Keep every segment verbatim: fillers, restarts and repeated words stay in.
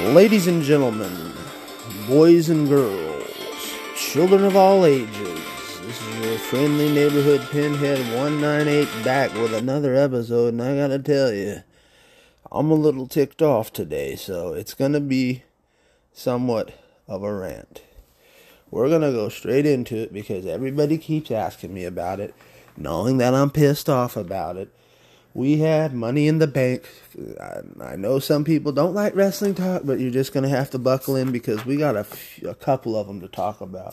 Ladies and gentlemen, boys and girls, children of all ages, this is your friendly neighborhood pinhead one ninety-eight back with another episode, and I gotta tell you, I'm a little ticked off today, so it's gonna be somewhat of a rant. We're gonna go straight into it because everybody keeps asking me about it, knowing that I'm pissed off about it. We had Money in the Bank. I, I know some people don't like wrestling talk, but you're just going to have to buckle in because we got a, few, a couple of them to talk about.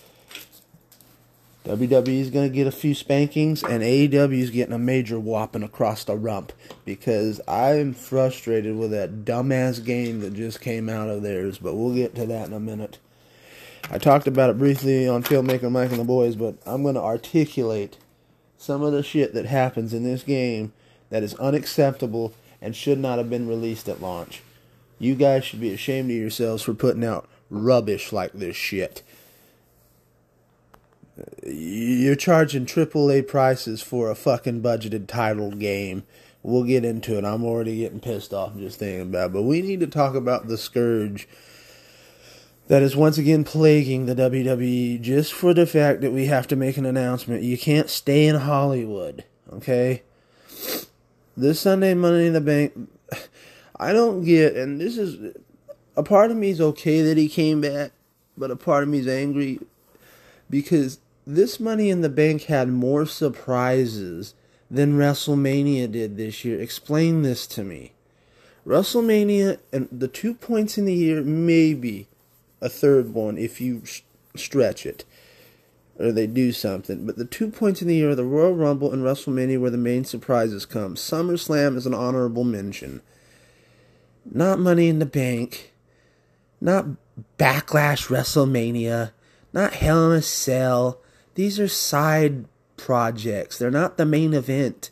W W E is going to get a few spankings, and A E W is getting a major whopping across the rump because I'm frustrated with that dumbass game that just came out of theirs, but we'll get to that in a minute. I talked about it briefly on Filmmaker Mike and the Boys, but I'm going to articulate some of the shit that happens in this game that is unacceptable and should not have been released at launch. You guys should be ashamed of yourselves for putting out rubbish like this shit. You're charging triple A prices for a fucking budgeted titled game. We'll get into it. I'm already getting pissed off just thinking about it. But we need to talk about the scourge that is once again plaguing the W W E just for the fact that we have to make an announcement. You can't stay in Hollywood, okay? This Sunday, Money in the Bank, I don't get, and this is, a part of me is okay that he came back, but a part of me is angry because this Money in the Bank had more surprises than WrestleMania did this year. Explain this to me. WrestleMania, and the two points in the year, maybe a third one if you stretch it or they do something, but the two points in the year are the Royal Rumble and WrestleMania where the main surprises come. SummerSlam is an honorable mention. Not Money in the Bank, not Backlash WrestleMania, not Hell in a Cell. These are side projects. They're not the main event.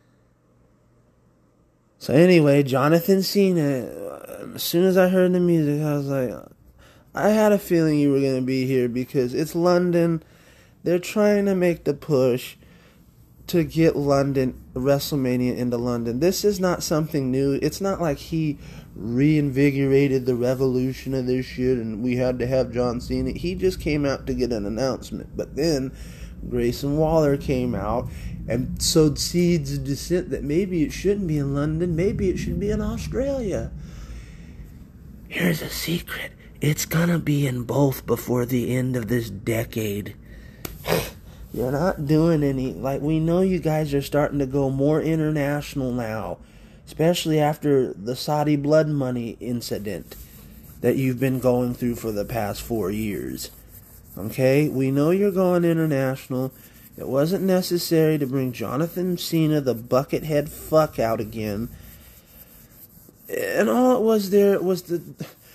So anyway, Jonathan Cena, as soon as I heard the music, I was like, I had a feeling you were going to be here because it's London. They're trying to make the push to get London, WrestleMania into London. This is not something new. It's not like he reinvigorated the revolution of this shit and we had to have John Cena. He just came out to get an announcement. But then Grayson Waller came out and sowed seeds of dissent that maybe it shouldn't be in London. Maybe it should be in Australia. Here's a secret. It's gonna be in both before the end of this decade. You're not doing any, like, we know you guys are starting to go more international now, especially after the Saudi blood money incident that you've been going through for the past four years. Okay? We know you're going international. It wasn't necessary to bring Jonathan Cena, the buckethead fuck, out again. And all it was there was the...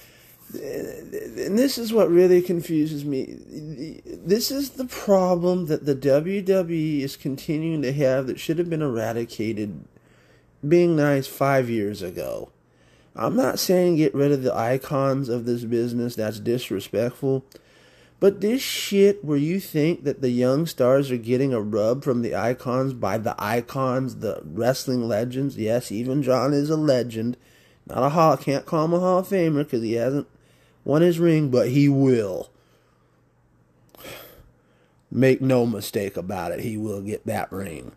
And this is what really confuses me. This is the problem that the W W E is continuing to have that should have been eradicated, being nice, five years ago. I'm not saying get rid of the icons of this business. That's disrespectful. But this shit where you think that the young stars are getting a rub from the icons by the icons, the wrestling legends. Yes, even John is a legend. Not a hall. Can't call him a Hall of Famer because he hasn't won his ring, but he will. Make no mistake about it, he will get that ring.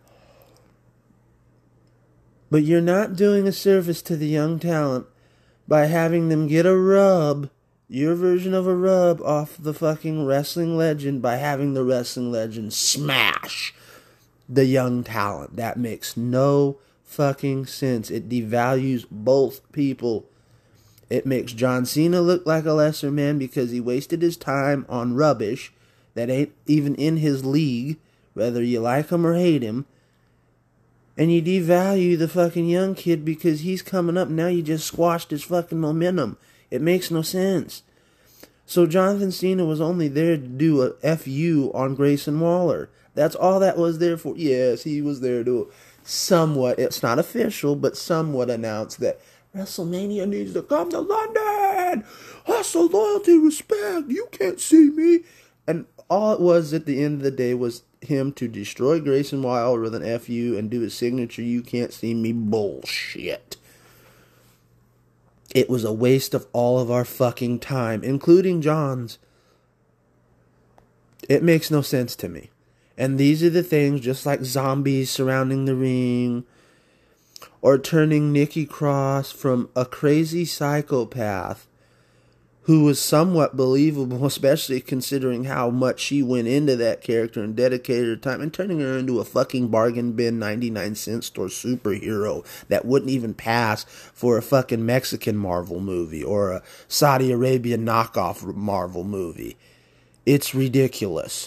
But you're not doing a service to the young talent by having them get a rub, your version of a rub, off the fucking wrestling legend by having the wrestling legend smash the young talent. That makes no fucking sense. It devalues both people. It makes John Cena look like a lesser man because he wasted his time on rubbish that ain't even in his league, whether you like him or hate him. And you devalue the fucking young kid because he's coming up. Now you just squashed his fucking momentum. It makes no sense. So Jonathan Cena was only there to do a F U on Grayson Waller. That's all that was there for. Yes, he was there to somewhat, it's not official, but somewhat announce that WrestleMania needs to come to London. Hustle, loyalty, respect. You can't see me. And all it was at the end of the day was him to destroy Grayson Waller with an F U and do his signature you can't see me bullshit. It was a waste of all of our fucking time, including John's. It makes no sense to me. And these are the things, just like zombies surrounding the ring, or turning Nikki Cross from a crazy psychopath who was somewhat believable, especially considering how much she went into that character and dedicated her time, and turning her into a fucking bargain bin ninety-nine cent store superhero that wouldn't even pass for a fucking Mexican Marvel movie or a Saudi Arabian knockoff Marvel movie. It's ridiculous.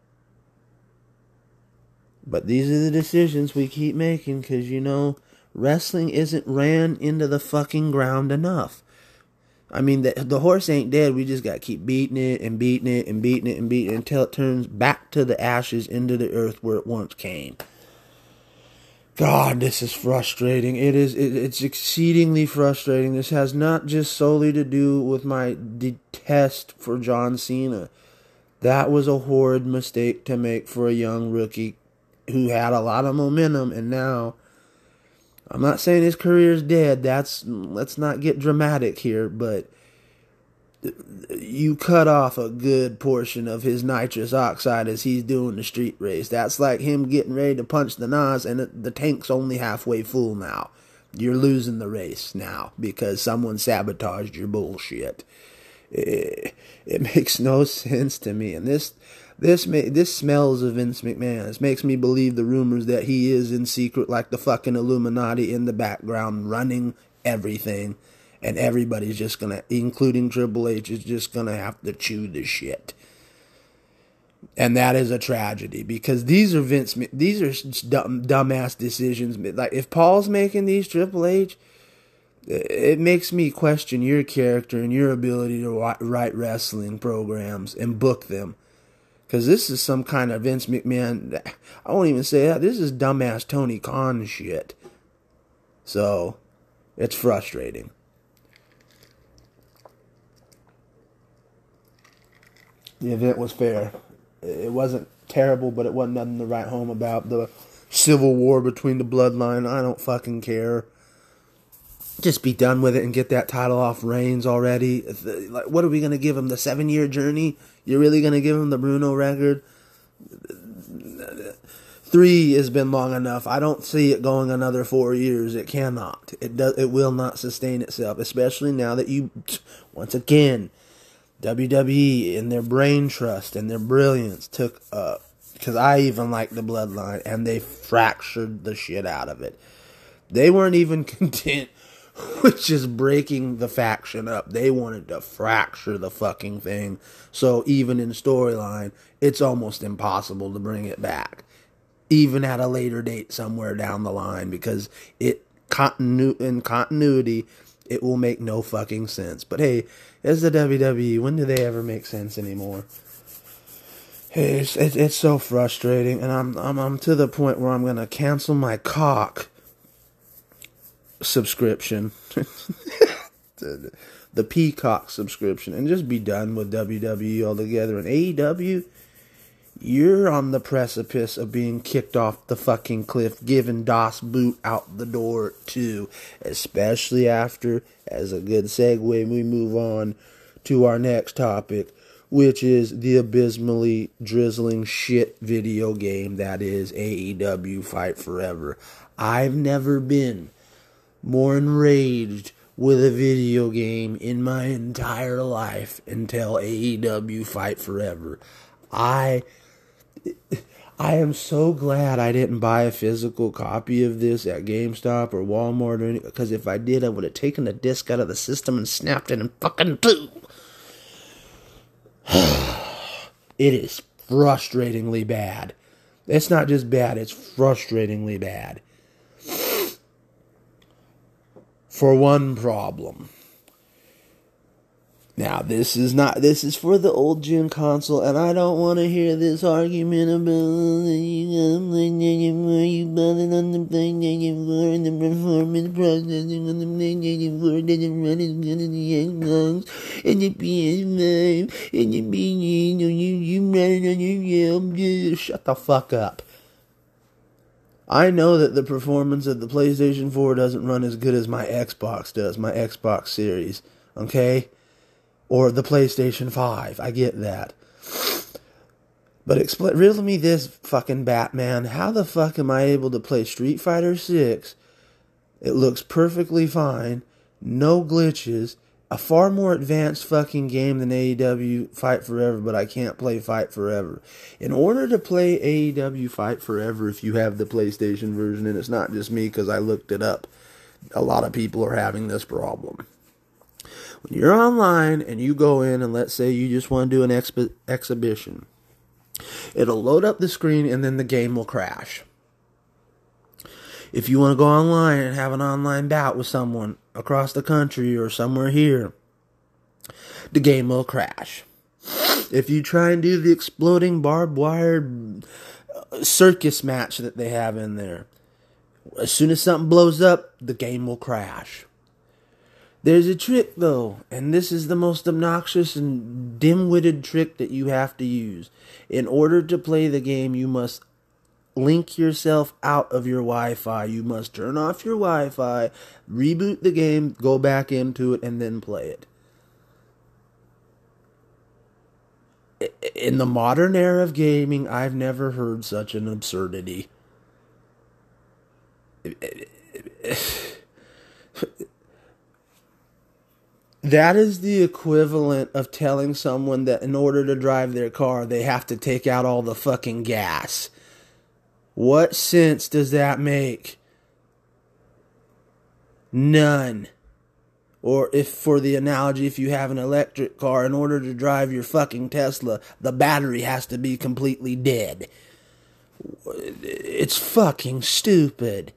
But these are the decisions we keep making because, you know, wrestling isn't ran into the fucking ground enough. I mean, the, the horse ain't dead. We just got to keep beating it and beating it and beating it and beating it until it turns back to the ashes into the earth where it once came. God, this is frustrating. It is. It, it's exceedingly frustrating. This has not just solely to do with my detest for John Cena. That was a horrid mistake to make for a young rookie who had a lot of momentum, and now, I'm not saying his career's dead. That's, let's not get dramatic here, but you cut off a good portion of his nitrous oxide as he's doing the street race. That's like him getting ready to punch the Nas, and the tank's only halfway full now. You're losing the race now because someone sabotaged your bullshit. It, it makes no sense to me, and this this may, this smells of Vince McMahon. This makes me believe the rumors that he is in secret, like the fucking Illuminati, in the background running everything, and everybody's just gonna, including Triple H, is just gonna have to chew the shit. And that is a tragedy because these are Vince. These are dumb, dumbass decisions. Like if Paul's making these, Triple H, it makes me question your character and your ability to write wrestling programs and book them. Because this is some kind of Vince McMahon. I won't even say that. This is dumbass Tony Khan shit. So, it's frustrating. The event was fair. It wasn't terrible, but it wasn't nothing to write home about. The civil war between the bloodline, I don't fucking care. Just be done with it and get that title off Reigns already. Like, what are we going to give him? The seven-year journey? You're really going to give him the Bruno record? Three has been long enough. I don't see it going another four years. It cannot. It does. It will not sustain itself, especially now that you, once again, W W E in their brain trust and their brilliance took up. Because I even like the bloodline, and they fractured the shit out of it. They weren't even content with just breaking the faction up. They wanted to fracture the fucking thing. So even in storyline, it's almost impossible to bring it back. Even at a later date somewhere down the line. Because it continu- in continuity, it will make no fucking sense. But hey, it's the W W E. When do they ever make sense anymore? Hey, it's, it's, it's so frustrating. And I'm, I'm, I'm to the point where I'm going to cancel my cock subscription, the, the Peacock subscription, and just be done with W W E altogether. And A E W, you're on the precipice of being kicked off the fucking cliff, giving Das Boot out the door too, especially after, as a good segue, we move on to our next topic, which is the abysmally drizzling shit video game that is A E W Fight Forever. I've never been more enraged with a video game in my entire life until A E W Fight Forever. I I am so glad I didn't buy a physical copy of this at GameStop or Walmart or anything, because if I did, I would have taken the disc out of the system and snapped it in fucking two. It is frustratingly bad. It's not just bad, it's frustratingly bad. For one problem. Now, this is not, this is for the old gen console, and I don't want to hear this argument about you bought on the PlayStation four and the performance processing on the PlayStation four doesn't run as good as the Xbox and the P S five and the P C, so you, you run it on your, yeah, shut the fuck up. I know that the performance of the PlayStation four doesn't run as good as my Xbox does, my Xbox Series, okay? Or the PlayStation five, I get that. But explain, riddle me this, fucking Batman. How the fuck am I able to play Street Fighter six? It looks perfectly fine, no glitches, a far more advanced fucking game than A E W Fight Forever, but I can't play Fight Forever. In order to play A E W Fight Forever, if you have the PlayStation version, and it's not just me because I looked it up, a lot of people are having this problem. When you're online and you go in and let's say you just want to do an exp- exhibition, it'll load up the screen and then the game will crash. If you want to go online and have an online bout with someone across the country or somewhere here, the game will crash. If you try and do the exploding barbed wire circus match that they have in there, as soon as something blows up, the game will crash. There's a trick though, and this is the most obnoxious and dim-witted trick that you have to use. In order to play the game, you must link yourself out of your Wi-Fi. You must turn off your Wi-Fi, reboot the game, go back into it, and then play it. In the modern era of gaming, I've never heard such an absurdity. That is the equivalent of telling someone that in order to drive their car, they have to take out all the fucking gas. What sense does that make? None. Or if, for the analogy, if you have an electric car, in order to drive your fucking Tesla, the battery has to be completely dead. It's fucking stupid.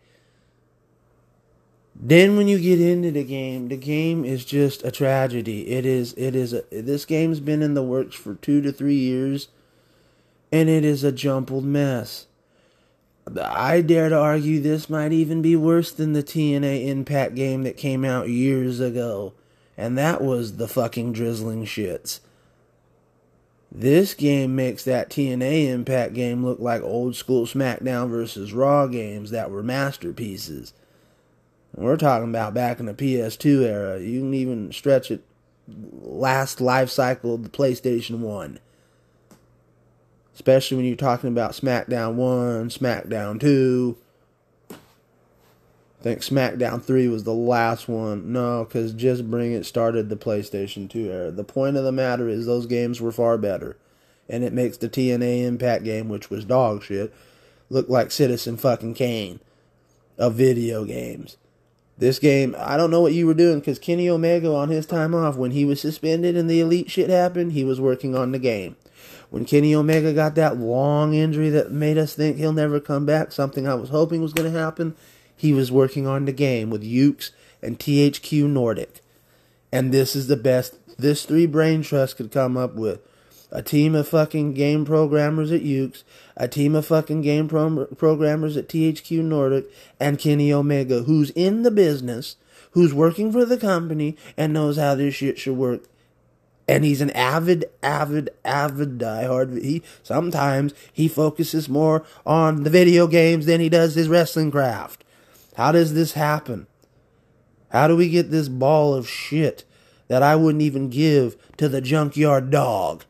Then when you get into the game, the game is just a tragedy. It is, it is, a, this game's been in the works for two to three years, and it is a jumbled mess. I dare to argue this might even be worse than the T N A Impact game that came out years ago. And that was the fucking drizzling shits. This game makes that T N A Impact game look like old school SmackDown versus Raw games that were masterpieces. And we're talking about back in the P S two era. You can even stretch it last life cycle of the PlayStation one. Especially when you're talking about SmackDown one, SmackDown two. I think SmackDown three was the last one. No, because Just Bring It started the PlayStation two era. The point of the matter is those games were far better. And it makes the T N A Impact game, which was dog shit, look like Citizen fucking Kane of video games. This game, I don't know what you were doing, because Kenny Omega on his time off, when he was suspended and the Elite shit happened, he was working on the game. When Kenny Omega got that long injury that made us think he'll never come back, something I was hoping was going to happen, he was working on the game with Ukes and T H Q Nordic. And this is the best this three brain trust could come up with. A team of fucking game programmers at Ukes, a team of fucking game pro- programmers at T H Q Nordic, and Kenny Omega, who's in the business, who's working for the company, and knows how this shit should work. And he's an avid, avid, avid diehard. He sometimes he focuses more on the video games than he does his wrestling craft. How does this happen? How do we get this ball of shit that I wouldn't even give to the junkyard dog?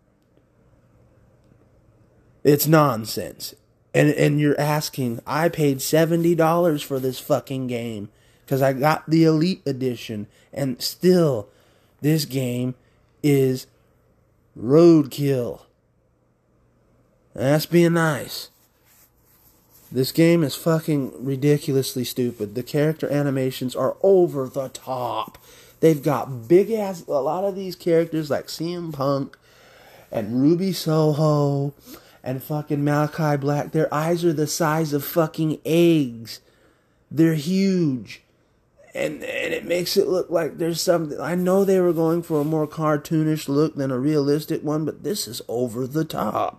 It's nonsense. And and you're asking, I paid seventy dollars for this fucking game because I got the Elite Edition, and still this game is roadkill. And that's being nice. This game is fucking ridiculously stupid. The character animations are over the top. They've got big ass, a lot of these characters like C M Punk and Ruby Soho and fucking Malachi Black, their eyes are the size of fucking eggs. They're huge. And and it makes it look like there's something. I know they were going for a more cartoonish look than a realistic one, but this is over the top.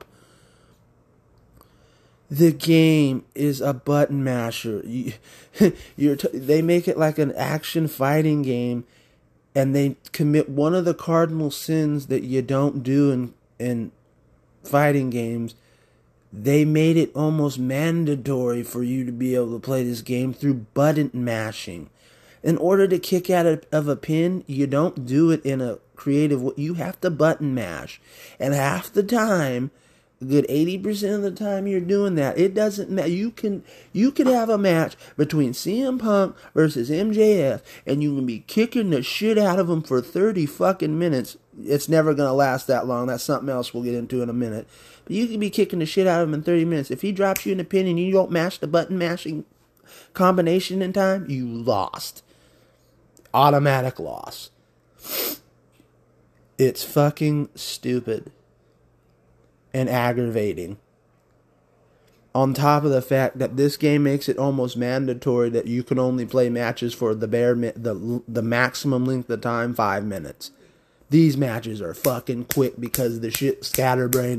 The game is a button masher. You, you're t- they make it like an action fighting game, and they commit one of the cardinal sins that you don't do in in fighting games, They made it almost mandatory for you to be able to play this game through button mashing. In order to kick out of a pin, you don't do it in a creative way. You have to button mash. And half the time, a good eighty percent of the time you're doing that, it doesn't matter. You can you could have a match between C M Punk versus M J F, and you can be kicking the shit out of them for thirty fucking minutes. It's never going to last that long. That's something else we'll get into in a minute. But you can be kicking the shit out of him in thirty minutes. If he drops you in a pin and you don't mash the button mashing combination in time, you lost. Automatic loss. It's fucking stupid and aggravating. On top of the fact that this game makes it almost mandatory that you can only play matches for the bare the the maximum length of time, five minutes. These matches are fucking quick because the shit scatterbrain.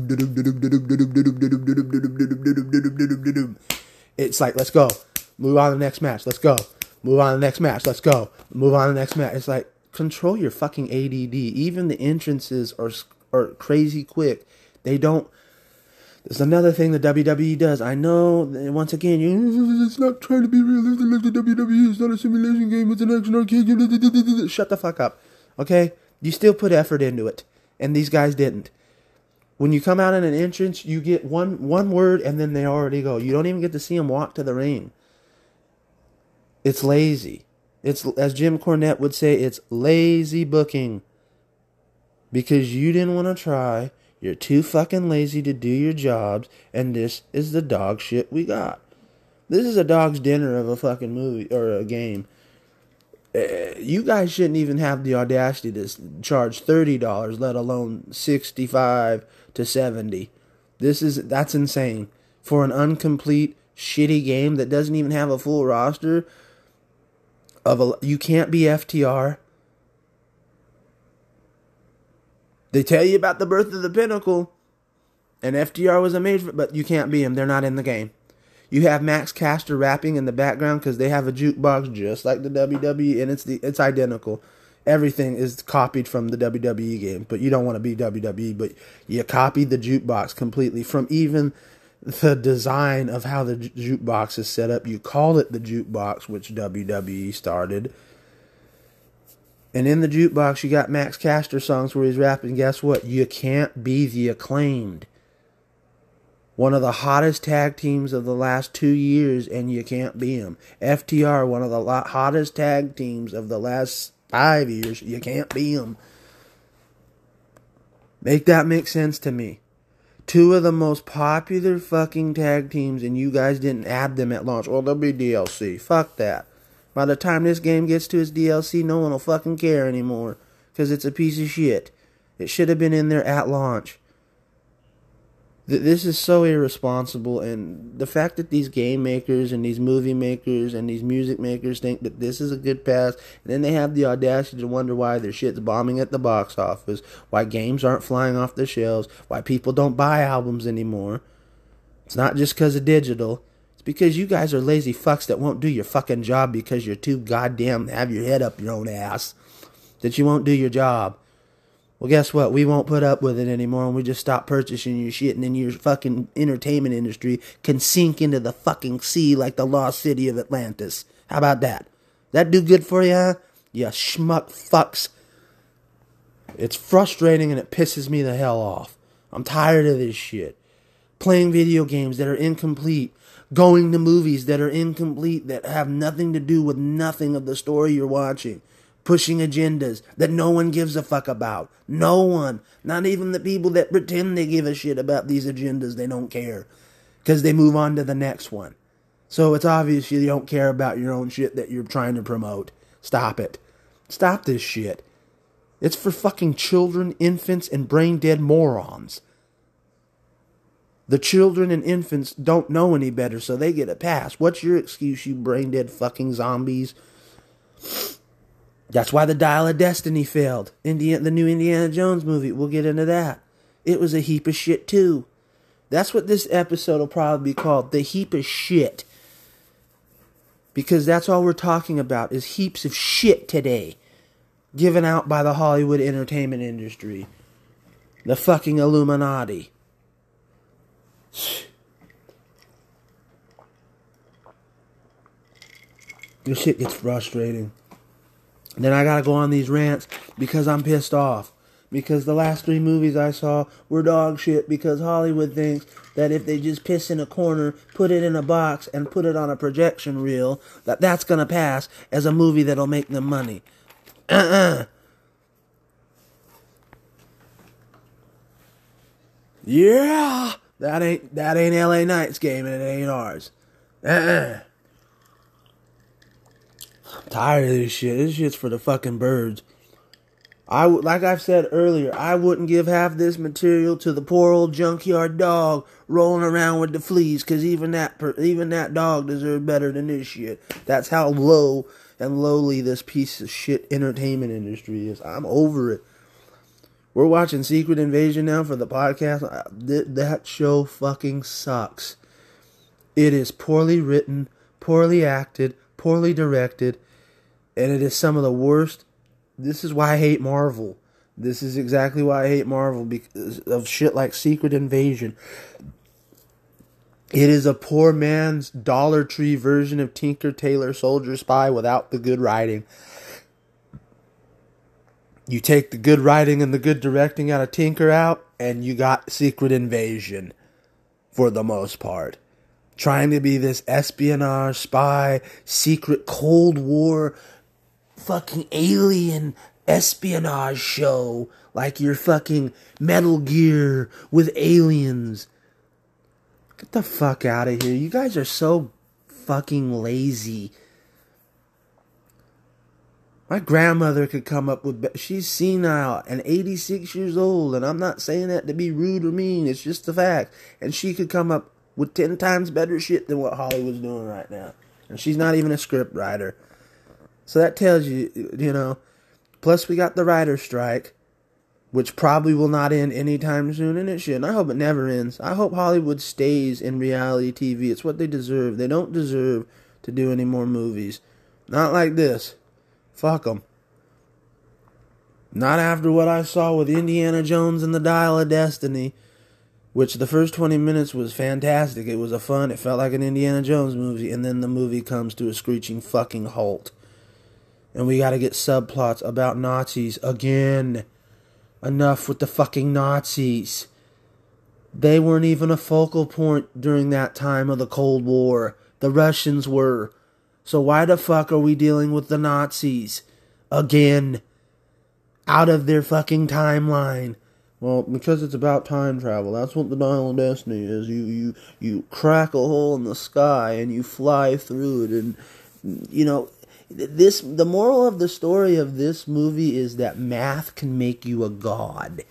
It's like, let's go. Move on to the next match. Let's go. Move on to the next match. Let's go. Move on to the next match. It's like, control your fucking A D D. Even the entrances are are crazy quick. They don't. There's another thing the W W E does. I know, once again, you, it's not trying to be realistic like the W W E. It's not a simulation game. It's an action arcade game. Shut the fuck up. Okay? You still put effort into it. And these guys didn't. When you come out in an entrance, you get one one word and then they already go. You don't even get to see them walk to the ring. It's lazy. It's, as Jim Cornette would say, it's lazy booking. Because you didn't want to try. You're too fucking lazy to do your jobs. And this is the dog shit we got. This is a dog's dinner of a fucking movie or a game. Uh, you guys shouldn't even have the audacity to charge thirty dollars, let alone sixty-five to seventy. This is, that's insane. For an incomplete, shitty game that doesn't even have a full roster of a, you can't be F T R. They tell you about the birth of the Pinnacle, and F T R was a major, but you can't be him. They're not in the game. You have Max Caster rapping in the background because they have a jukebox just like the W W E, and it's the it's identical. Everything is copied from the W W E game, but you don't want to be W W E, but you copied the jukebox completely from even the design of how the jukebox is set up. You call it the jukebox, which W W E started. And in the jukebox, you got Max Caster songs where he's rapping. Guess what? You can't be the Acclaimed. One of the hottest tag teams of the last two years, and you can't be them. F T R, one of the hottest tag teams of the last five years, you can't be them. Make that make sense to me. Two of the most popular fucking tag teams, and you guys didn't add them at launch. Well, they'll be D L C. Fuck that. By the time this game gets to its D L C, no one will fucking care anymore. Because it's a piece of shit. It should have been in there at launch. Th- this is so irresponsible. And the fact that these game makers and these movie makers and these music makers think that this is a good pass. And then they have the audacity to wonder why their shit's bombing at the box office. Why games aren't flying off the shelves. Why people don't buy albums anymore. It's not just because of digital. It's because you guys are lazy fucks that won't do your fucking job because you're too goddamn have your head up your own ass. That you won't do your job. Well, guess what? We won't put up with it anymore and we just stop purchasing your shit and then your fucking entertainment industry can sink into the fucking sea like the lost city of Atlantis. How about that? That do good for you, huh? You schmuck fucks. It's frustrating and it pisses me the hell off. I'm tired of this shit. Playing video games that are incomplete. Going to movies that are incomplete, that have nothing to do with nothing of the story you're watching. Pushing agendas that no one gives a fuck about. No one. Not even the people that pretend they give a shit about these agendas. They don't care. Because they move on to the next one. So it's obvious you don't care about your own shit that you're trying to promote. Stop it. Stop this shit. It's for fucking children, infants, and brain-dead morons. The children and infants don't know any better, so they get a pass. What's your excuse, you brain-dead fucking zombies? That's why the Dial of Destiny failed. Indiana, the new Indiana Jones movie, we'll get into that. It was a heap of shit, too. That's what this episode will probably be called, the heap of shit. Because that's all we're talking about, is heaps of shit today. Given out by the Hollywood entertainment industry. The fucking Illuminati. This shit gets frustrating. Then I gotta go on these rants because I'm pissed off. Because the last three movies I saw were dog shit because Hollywood thinks that if they just piss in a corner, put it in a box, and put it on a projection reel, that that's gonna pass as a movie that'll make them money. Uh-uh. Yeah! That ain't, that ain't L A Knight's game and it ain't ours. Uh-uh. I'm tired of this shit. This shit's for the fucking birds. I w- like I've said earlier, I wouldn't give half this material to the poor old junkyard dog rolling around with the fleas, because even that per- even that dog deserves better than this shit. That's how low and lowly this piece of shit entertainment industry is. I'm over it. We're watching Secret Invasion now for the podcast. Th- that show fucking sucks. It is poorly written, poorly acted, poorly directed, and it is some of the worst. This is why I hate Marvel. This is exactly why I hate Marvel, because of shit like Secret Invasion. It is a poor man's Dollar Tree version of Tinker Tailor Soldier Spy without the good writing. You take the good writing and the good directing out of Tinker out, and you got Secret Invasion, for the most part. Trying to be this espionage, spy, secret Cold War, fucking alien espionage show, like your fucking Metal Gear with aliens. Get the fuck out of here. You guys are so fucking lazy. My grandmother could come up with... She's senile and eighty-six years old, and I'm not saying that to be rude or mean. It's just the fact. And she could come up with ten times better shit than what Hollywood's doing right now. And she's not even a script writer. So that tells you, you know... Plus we got the writer's strike, which probably will not end anytime soon, and it shouldn't. I hope it never ends. I hope Hollywood stays in reality T V. It's what they deserve. They don't deserve to do any more movies. Not like this. Fuck them. Not after what I saw with Indiana Jones and the Dial of Destiny, which the first twenty minutes was fantastic. It was a fun, it felt like an Indiana Jones movie, and then the movie comes to a screeching fucking halt. And we gotta get subplots about Nazis again. Enough with the fucking Nazis. They weren't even a focal point during that time of the Cold War. The Russians were. So why the fuck are we dealing with the Nazis again? Out of their fucking timeline. Well, because it's about time travel. That's what the Dial of Destiny is. You you you crack a hole in the sky and you fly through it, and you know, this the moral of the story of this movie is that math can make you a god.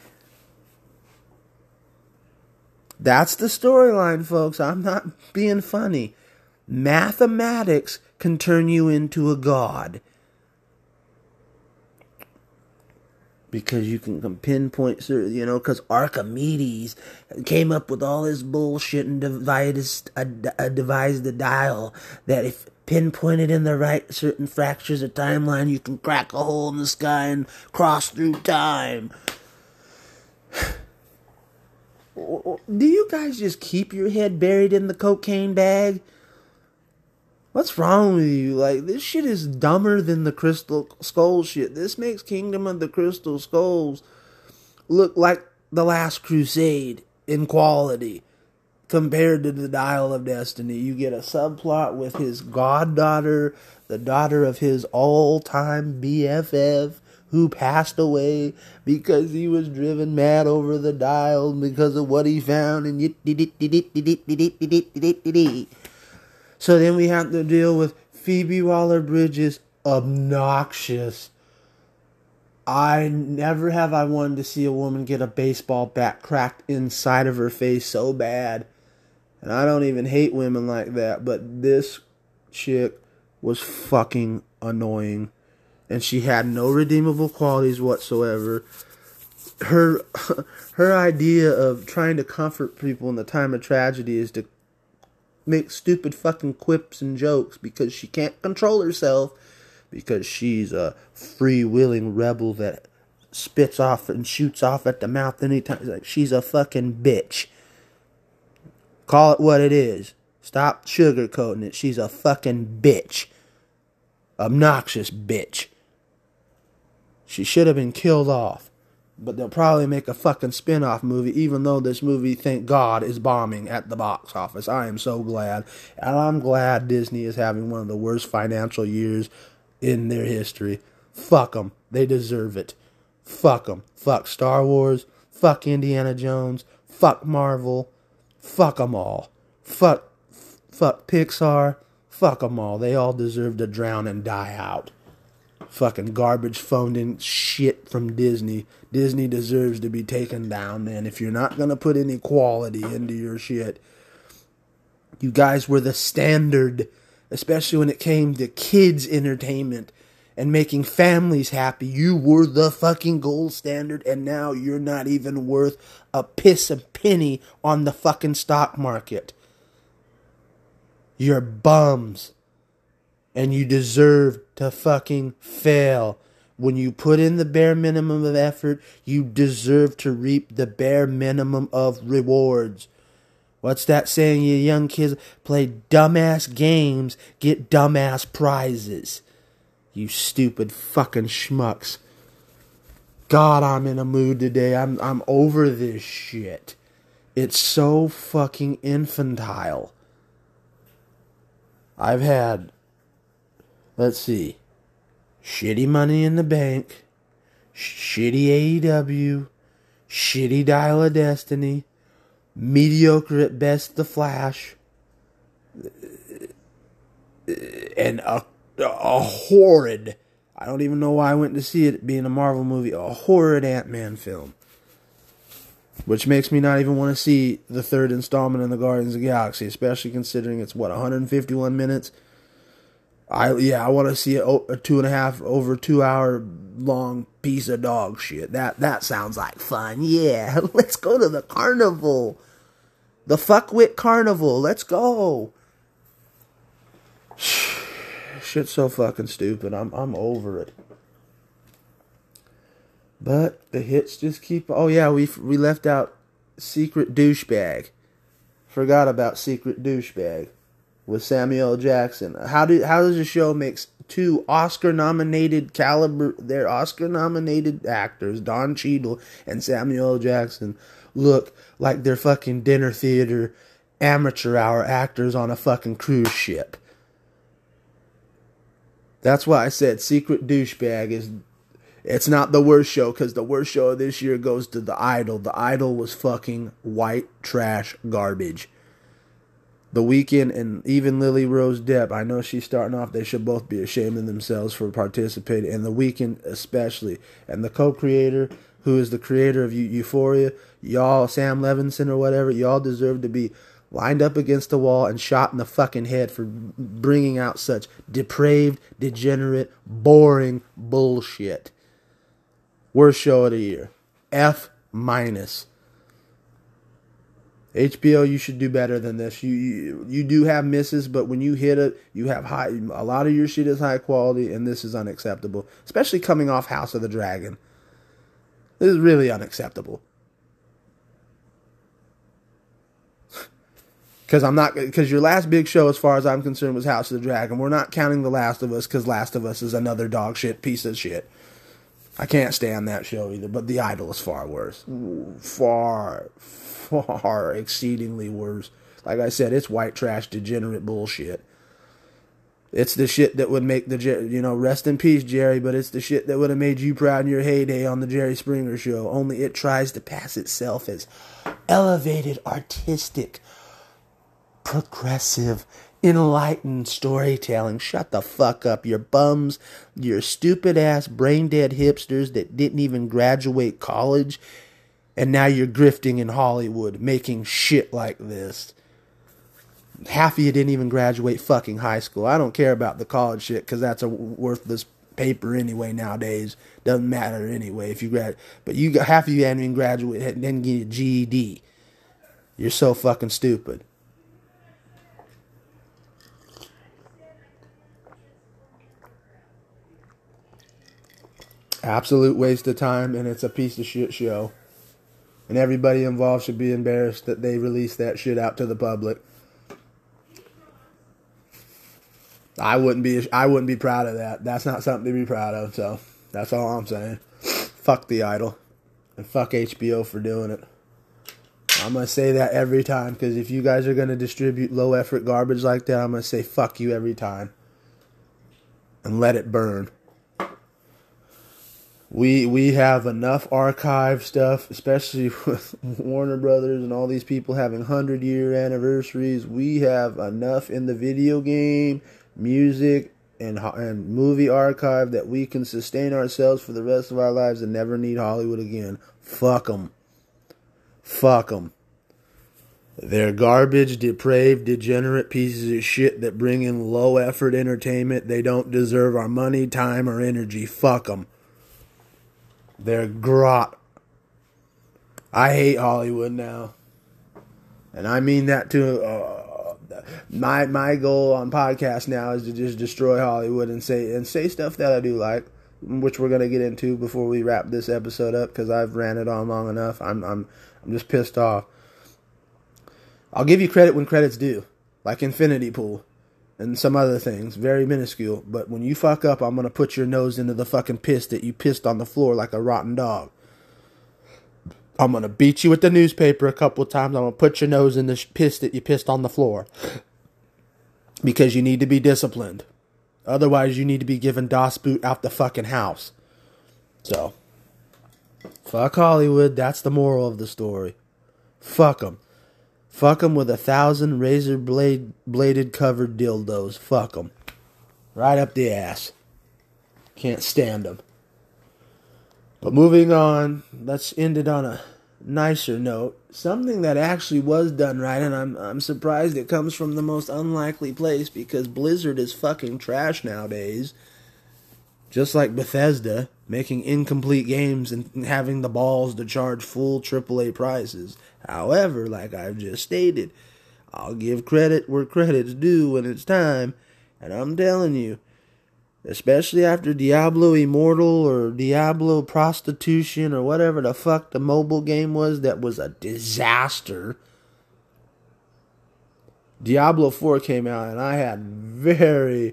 That's the storyline, folks. I'm not being funny. Mathematics can turn you into a god. Because you can pinpoint, you know, because Archimedes came up with all this bullshit and devised a, a, devised a dial that if pinpointed in the right certain fractures of timeline, you can crack a hole in the sky and cross through time. Do you guys just keep your head buried in the cocaine bag? What's wrong with you? Like, this shit is dumber than the Crystal Skull shit. This makes Kingdom of the Crystal Skulls look like The Last Crusade in quality compared to the Dial of Destiny. You get a subplot with his goddaughter, the daughter of his all-time B F F, who passed away because he was driven mad over the dial because of what he found, and so then we have to deal with Phoebe Waller-Bridge's obnoxious. I never have I wanted to see a woman get a baseball bat cracked inside of her face so bad. And I don't even hate women like that, but this chick was fucking annoying. And she had no redeemable qualities whatsoever. Her her idea of trying to comfort people in the time of tragedy is to make stupid fucking quips and jokes because she can't control herself, because she's a free-willing rebel that spits off and shoots off at the mouth anytime. Like, she's a fucking bitch. Call it what it is. Stop sugarcoating it. She's a fucking bitch. Obnoxious bitch. She should have been killed off. But they'll probably make a fucking spin-off movie, even though this movie, thank God, is bombing at the box office. I am so glad. And I'm glad Disney is having one of the worst financial years in their history. Fuck them. They deserve it. Fuck them. Fuck Star Wars. Fuck Indiana Jones. Fuck Marvel. Fuck them all. Fuck, fuck Pixar. Fuck them all. They all deserve to drown and die out. Fucking garbage phoned in shit from Disney. Disney deserves to be taken down, man. If you're not gonna put any quality into your shit. You guys were the standard, especially when it came to kids' entertainment and making families happy. You were the fucking gold standard, and now you're not even worth a piss of penny on the fucking stock market. You're bums. And you deserve to fucking fail. When you put in the bare minimum of effort, you deserve to reap the bare minimum of rewards. What's that saying, you young kids? Play dumbass games, get dumbass prizes. You stupid fucking schmucks. God, I'm in a mood today. I'm I'm over this shit. It's so fucking infantile. I've had, let's see, shitty Money in the Bank, shitty A E W, shitty Dial of Destiny, mediocre at best The Flash, and a, a horrid, I don't even know why I went to see it being a Marvel movie, a horrid Ant-Man film. Which makes me not even want to see the third installment in the Guardians of the Galaxy, especially considering it's, what, one hundred fifty-one minutes? I Yeah, I want to see a, a two and a half, over two hour long piece of dog shit. That, that sounds like fun. Yeah, let's go to the carnival. The fuckwit carnival. Let's go. Shit's so fucking stupid. I'm I'm over it. But the hits just keep... Oh, yeah, we we left out Secret Douchebag. Forgot about Secret Douchebag with Samuel L. Jackson. How do how does the show make two Oscar-nominated caliber... They're Oscar-nominated actors, Don Cheadle and Samuel L. Jackson, look like they're fucking dinner theater amateur hour actors on a fucking cruise ship? That's why I said Secret Douchebag is... It's not the worst show, because the worst show of this year goes to The Idol. The Idol was fucking white trash garbage. The Weeknd and even Lily Rose Depp, I know she's starting off, they should both be ashamed of themselves for participating, and The Weeknd especially. And the co-creator, who is the creator of Euphoria, y'all, Sam Levinson or whatever, y'all deserve to be lined up against the wall and shot in the fucking head for bringing out such depraved, degenerate, boring bullshit. Worst show of the year. F minus. H B O, you should do better than this. You, you you do have misses, but when you hit it, you have high. A lot of your shit is high quality, and this is unacceptable. Especially coming off House of the Dragon. This is really unacceptable. Because I'm not. Because your last big show, as far as I'm concerned, was House of the Dragon. We're not counting The Last of Us, because Last of Us is another dog shit piece of shit. I can't stand that show either, but The Idol is far worse. Far, far exceedingly worse. Like I said, it's white trash, degenerate bullshit. It's the shit that would make the, you know, rest in peace, Jerry, but it's the shit that would have made you proud in your heyday on the Jerry Springer Show. Only it tries to pass itself as elevated, artistic, progressive, enlightened storytelling. Shut the fuck up, you bums. You're stupid ass brain dead hipsters that didn't even graduate college, and now you're grifting in Hollywood making shit like this. Half of you didn't even graduate fucking high school. I don't care about the college shit, because that's a worthless paper anyway nowadays. Doesn't matter anyway if you grad. But you got half of you hadn't even graduated, didn't get a G E D. You're so fucking stupid. Absolute waste of time, and it's a piece of shit show. And everybody involved should be embarrassed that they released that shit out to the public. I wouldn't be I wouldn't be proud of that. That's not something to be proud of, so that's all I'm saying. Fuck The Idol. And fuck H B O for doing it. I'm going to say that every time, because if you guys are going to distribute low effort garbage like that, I'm going to say fuck you every time. And let it burn. We we have enough archive stuff, especially with Warner Brothers and all these people having hundred year anniversaries. We have enough in the video game, music, and and movie archive that we can sustain ourselves for the rest of our lives and never need Hollywood again. Fuck them. Fuck them. They're garbage, depraved, degenerate pieces of shit that bring in low effort entertainment. They don't deserve our money, time, or energy. Fuck them. They're grot. I hate Hollywood now. And I mean that to uh, my my goal on podcast now is to just destroy Hollywood and say and say stuff that I do like, which we're gonna get into before we wrap this episode up because I've ranted on long enough. I'm I'm I'm just pissed off. I'll give you credit when credit's due, like Infinity Pool and some other things, very minuscule. But when you fuck up, I'm gonna put your nose into the fucking piss that you pissed on the floor like a rotten dog. I'm going to beat you with the newspaper a couple of times. I'm going to put your nose in the piss that you pissed on the floor. Because you need to be disciplined. Otherwise, you need to be given Das Boot out the fucking house. So, fuck Hollywood. That's the moral of the story. Fuck them. Fuck them with a thousand razor blade bladed covered dildos. Fuck them. Right up the ass. Can't stand them. But moving on, let's end it on a nicer note. Something that actually was done right, and I'm I'm surprised it comes from the most unlikely place because Blizzard is fucking trash nowadays. Just like Bethesda, making incomplete games and having the balls to charge full triple A prices. However, like I've just stated, I'll give credit where credit's due when it's time, and I'm telling you, especially after Diablo Immortal or Diablo Prostitution or whatever the fuck the mobile game was that was a disaster. Diablo four came out and I had very,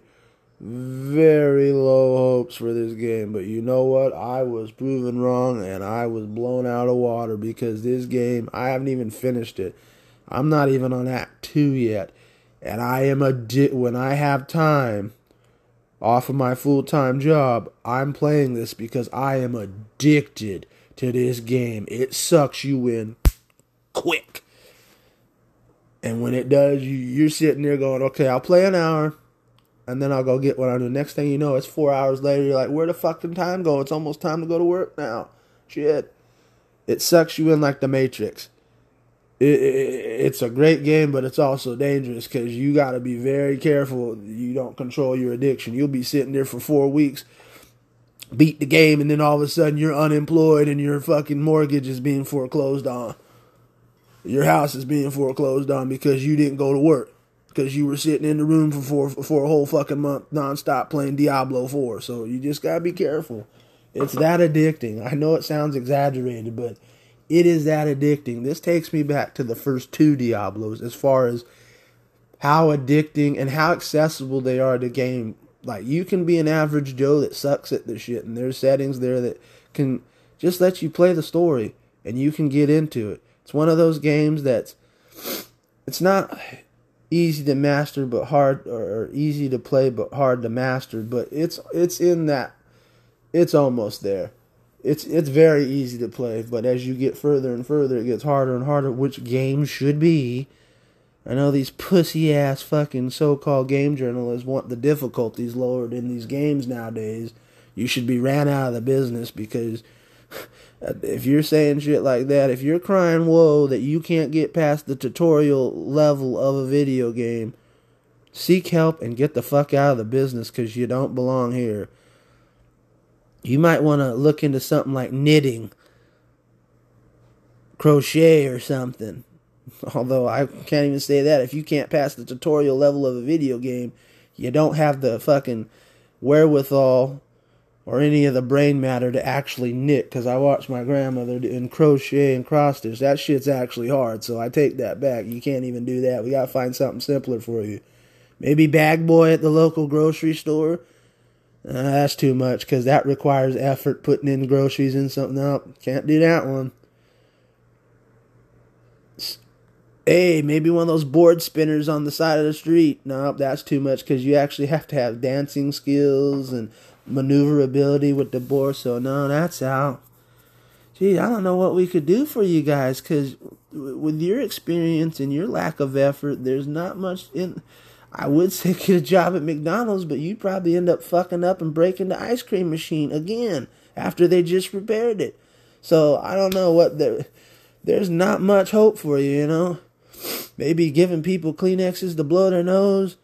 very low hopes for this game. But you know what? I was proven wrong and I was blown out of water because this game, I haven't even finished it. I'm not even on Act two yet. And I am a di- when I have time off of my full-time job, I'm playing this because I am addicted to this game. It sucks you in quick. And when it does, you, you're sitting there going, okay, I'll play an hour, and then I'll go get what I do. Next thing you know, it's four hours later. You're like, where the fucking time go? It's almost time to go to work now. Shit. It sucks you in like the Matrix. It, it, it's a great game, but it's also dangerous because you got to be very careful you don't control your addiction. You'll be sitting there for four weeks, beat the game, and then all of a sudden you're unemployed and your fucking mortgage is being foreclosed on. Your house is being foreclosed on because you didn't go to work. Because you were sitting in the room for, four, for a whole fucking month nonstop playing Diablo four. So you just got to be careful. It's that addicting. I know it sounds exaggerated, but it is that addicting. This takes me back to the first two Diablos as far as how addicting and how accessible they are to game. Like, you can be an average Joe that sucks at this shit, and there's settings there that can just let you play the story, and you can get into it. It's one of those games that's, it's not easy to master but hard, or easy to play but hard to master, but it's it's in that, it's almost there. It's it's very easy to play, but as you get further and further, it gets harder and harder, which games should be. I know these pussy-ass fucking so-called game journalists want the difficulties lowered in these games nowadays. You should be ran out of the business because if you're saying shit like that, if you're crying whoa that you can't get past the tutorial level of a video game, seek help and get the fuck out of the business because you don't belong here. You might want to look into something like knitting, crochet or something. Although I can't even say that. If you can't pass the tutorial level of a video game, you don't have the fucking wherewithal or any of the brain matter to actually knit, because I watched my grandmother doing crochet and cross stitch. That shit's actually hard, so I take that back. You can't even do that. We gotta find something simpler for you. Maybe bag boy at the local grocery store. Uh, that's too much, because that requires effort, putting in groceries and something up. Can't do that one. Hey, maybe one of those board spinners on the side of the street. Nope, that's too much, because you actually have to have dancing skills and maneuverability with the board. So no, that's out. Gee, I don't know what we could do for you guys, because with your experience and your lack of effort, there's not much in... I would say get a job at McDonald's, but you'd probably end up fucking up and breaking the ice cream machine again after they just repaired it. So I don't know what there. There's not much hope for you, you know. Maybe giving people Kleenexes to blow their nose.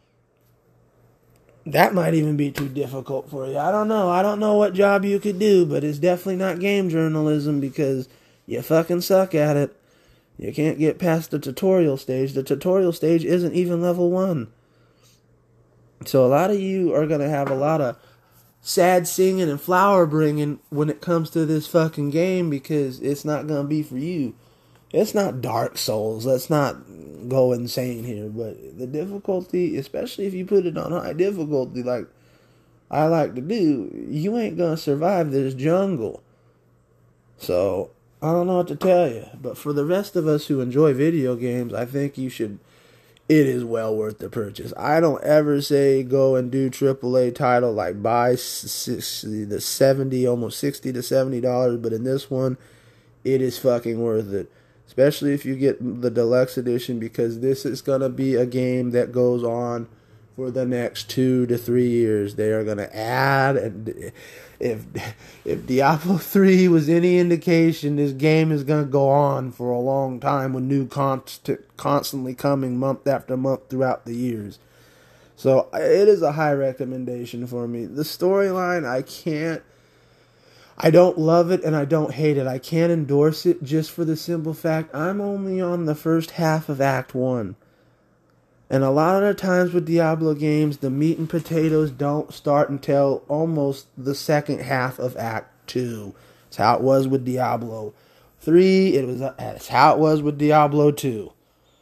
That might even be too difficult for you. I don't know. I don't know what job you could do, but it's definitely not game journalism, because you fucking suck at it. You can't get past the tutorial stage. The tutorial stage isn't even level one. So a lot of you are going to have a lot of sad singing and flower bringing when it comes to this fucking game, because it's not going to be for you. It's not Dark Souls. Let's not go insane here. But the difficulty, especially if you put it on high difficulty like I like to do, you ain't going to survive this jungle. So I don't know what to tell you, but for the rest of us who enjoy video games, I think you should, it is well worth the purchase. I don't ever say go and do triple A title, like buy sixty, the seventy, almost sixty to seventy dollars, but in this one, it is fucking worth it. Especially if you get the deluxe edition, because this is going to be a game that goes on for the next two to three years. They are going to add, and if if Diablo three was any indication, this game is going to go on for a long time, with new content constantly coming month after month throughout the years. So it is a high recommendation for me. The storyline, I can't, I don't love it and I don't hate it. I can't endorse it, just for the simple fact I'm only on the first half of Act one. And a lot of the times with Diablo games, the meat and potatoes don't start until almost the second half of Act two. That's how it was with Diablo three. It was that's how it was with Diablo two.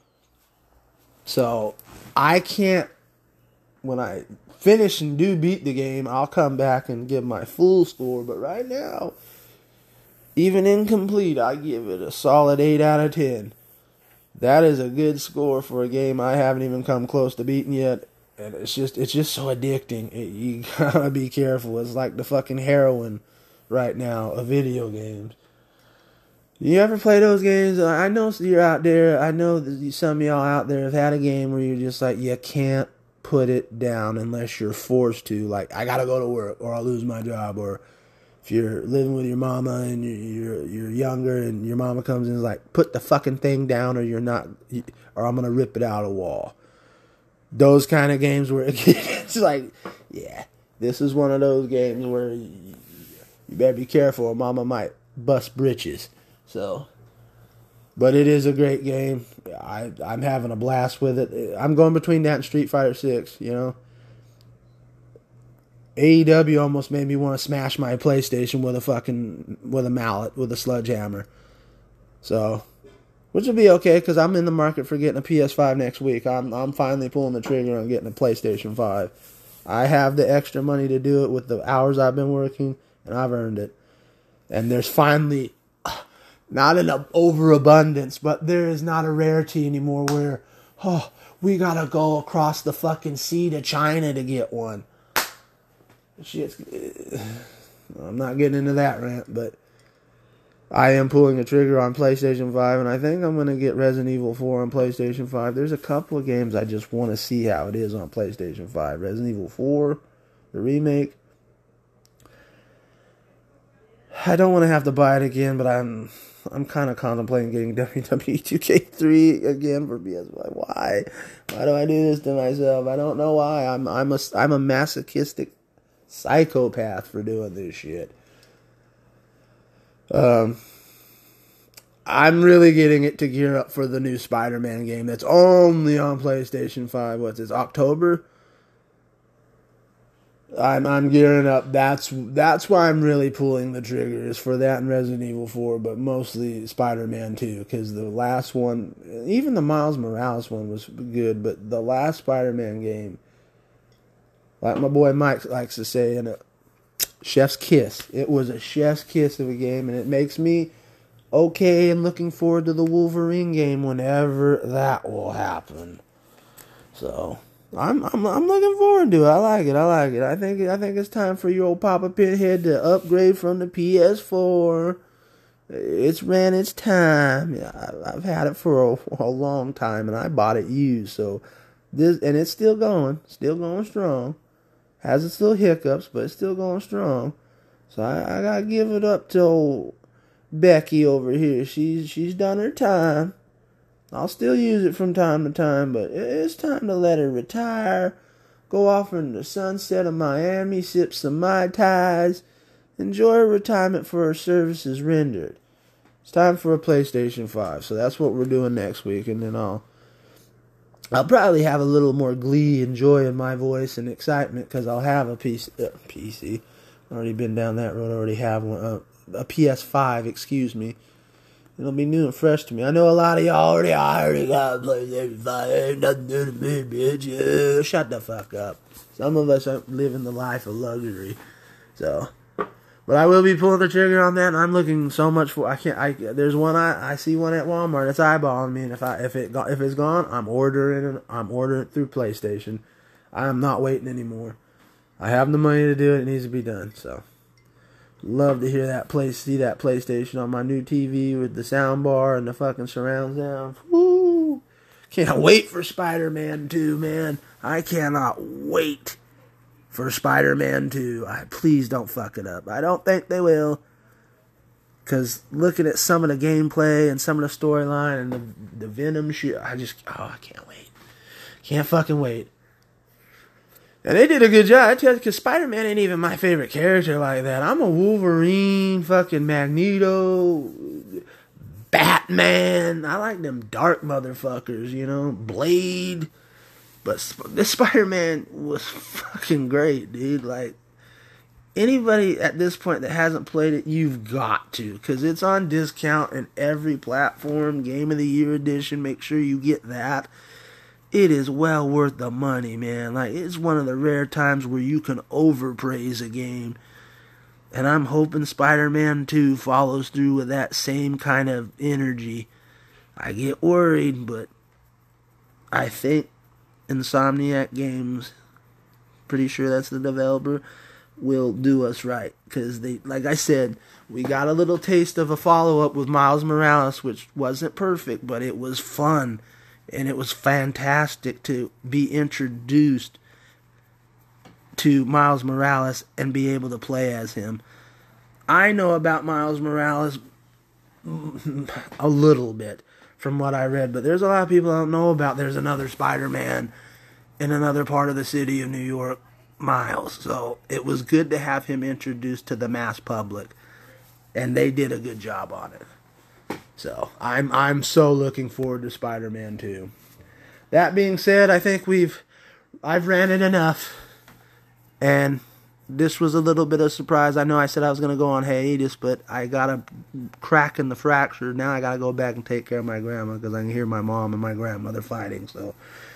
So I can't, when I finish and do beat the game, I'll come back and give my full score. But right now, even incomplete, I give it a solid eight out of ten. That is a good score for a game I haven't even come close to beating yet. And it's just it's just so addicting. It, you gotta be careful. It's like the fucking heroin right now of video games. You ever play those games? I know you're out there. I know that some of y'all out there have had a game where you're just like, you can't put it down unless you're forced to. Like, I gotta go to work or I'll lose my job. Or if you're living with your mama and you're you're younger and your mama comes in and is like, put the fucking thing down or you're not, or I'm gonna rip it out of the wall. Those kind of games where it's like, yeah, this is one of those games where you, you better be careful or mama might bust britches. So, but it is a great game. I I'm having a blast with it. I'm going between that and Street Fighter six. You know. A E W almost made me want to smash my PlayStation with a fucking, with a mallet, with a sledgehammer. So, which will be okay, because I'm in the market for getting a P S five next week. I'm I'm finally pulling the trigger on getting a PlayStation five. I have the extra money to do it with the hours I've been working, and I've earned it. And there's finally, not an overabundance, but there is not a rarity anymore where, oh, we gotta go across the fucking sea to China to get one. Shit, I'm not getting into that rant, but I am pulling a trigger on PlayStation five, and I think I'm going to get Resident Evil four on PlayStation five. There's a couple of games I just want to see how it is on PlayStation five. Resident Evil four, the remake. I don't want to have to buy it again, but I'm I'm kind of contemplating getting W W E two K three again for P S five. Why? Why do I do this to myself? I don't know why. I'm I'm a I'm a masochistic psychopath for doing this shit. Um, I'm really getting it to gear up for the new Spider-Man game that's only on PlayStation five. What's this, October? I'm I'm gearing up. That's that's why I'm really pulling the trigger, is for that and Resident Evil four, but mostly Spider-Man two, because the last one, even the Miles Morales one was good, but the last Spider-Man game, like my boy Mike likes to say, in a chef's kiss. It was a chef's kiss of a game, and it makes me okay and looking forward to the Wolverine game whenever that will happen. So I'm I'm I'm looking forward to it. I like it. I like it. I think I think it's time for your old Papa Pinhead to upgrade from the P S four. It's ran its time. Yeah, I've had it for a, a long time, and I bought it used. So this, and it's still going, still going strong. Has its little hiccups, but it's still going strong. So I, I gotta give it up to old Becky over here. She's she's done her time. I'll still use it from time to time, but it's time to let her retire, go off in the sunset of Miami, sip some Mai Tais, enjoy her retirement for her services rendered. It's time for a PlayStation five, so that's what we're doing next week, and then I'll I'll probably have a little more glee and joy in my voice and excitement, because I'll have a P C, uh, P C. Already been down that road, I already have one, uh, a P S five, excuse me. It'll be new and fresh to me. I know a lot of y'all already, I already got a PlayStation five. Ain't nothing new to me, bitch. Yeah, shut the fuck up. Some of us are living the life of luxury. So, but I will be pulling the trigger on that, and I'm looking so much for. I can't. I there's one. I, I see one at Walmart. It's eyeballing me, and if I if it if it's gone, I'm ordering it. I'm ordering it through PlayStation. I am not waiting anymore. I have the money to do it. It needs to be done. So. Love to hear that place, see that PlayStation on my new T V with the sound bar and the fucking surround sound. Woo! Can't wait for Spider-Man two, man. I cannot wait for Spider-Man two. I, please don't fuck it up. I don't think they will. Because looking at some of the gameplay and some of the storyline and the, the Venom shit, I just, oh, I can't wait. Can't fucking wait. And they did a good job, I tell you, because Spider-Man ain't even my favorite character like that. I'm a Wolverine, fucking Magneto, Batman. I like them dark motherfuckers, you know, Blade. But this Spider-Man was fucking great, dude. Like, anybody at this point that hasn't played it, you've got to, because it's on discount in every platform. Game of the Year edition, make sure you get that. It is well worth the money, man. Like, it's one of the rare times where you can overpraise a game. And I'm hoping Spider-Man two follows through with that same kind of energy. I get worried, but I think Insomniac Games, pretty sure that's the developer, will do us right. Because, they, like I said, we got a little taste of a follow-up with Miles Morales, which wasn't perfect, but it was fun. And it was fantastic to be introduced to Miles Morales and be able to play as him. I know about Miles Morales a little bit from what I read, but there's a lot of people I don't know about. There's another Spider-Man in another part of the city of New York, Miles. So it was good to have him introduced to the mass public, and they did a good job on it. So, I'm I'm so looking forward to Spider-Man two. That being said, I think we've... I've ranted enough. And this was a little bit of surprise. I know I said I was going to go on hiatus, but I got a crack in the fracture. Now I got to go back and take care of my grandma, because I can hear my mom and my grandmother fighting. So,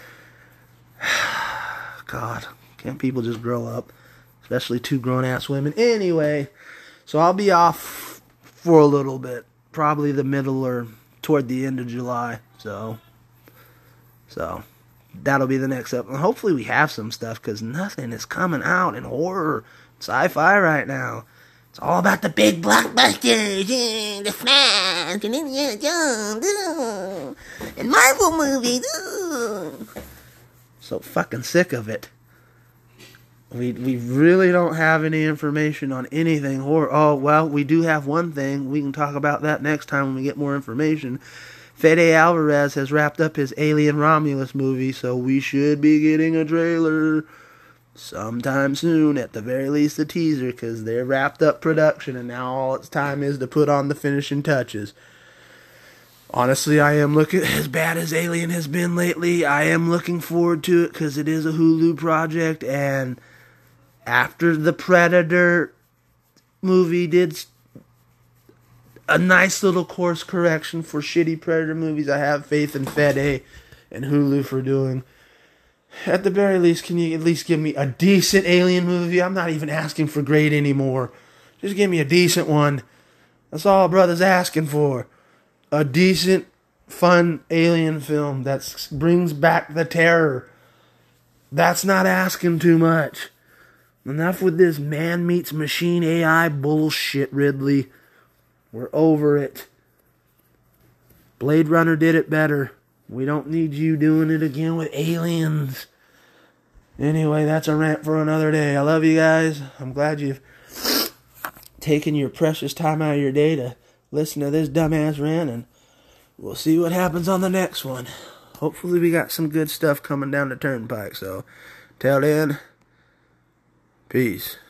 God, can't people just grow up? Especially two grown-ass women. Anyway, so I'll be off for a little bit. Probably the middle or toward the end of July. So, so that'll be the next up. And hopefully we have some stuff, because nothing is coming out in horror, sci-fi right now. It's all about the big blockbusters, and the Flash, and Indiana Jones, and Marvel movies. So fucking sick of it. We we really don't have any information on anything horror. Oh, well, we do have one thing. We can talk about that next time when we get more information. Fede Alvarez has wrapped up his Alien Romulus movie, so we should be getting a trailer sometime soon, at the very least a teaser, because they're wrapped up production, and now all it's time is to put on the finishing touches. Honestly, I am looking, as bad as Alien has been lately, I am looking forward to it, because it is a Hulu project, and after the Predator movie did a nice little course correction for shitty Predator movies, I have faith in Fede and Hulu for doing. At the very least, can you at least give me a decent Alien movie? I'm not even asking for great anymore. Just give me a decent one. That's all brother's asking for. A decent, fun Alien film that brings back the terror. That's not asking too much. Enough with this man meets machine A I bullshit, Ridley. We're over it. Blade Runner did it better. We don't need you doing it again with aliens. Anyway, that's a rant for another day. I love you guys. I'm glad you've taken your precious time out of your day to listen to this dumbass rant, and we'll see what happens on the next one. Hopefully we got some good stuff coming down the turnpike, so till then, peace.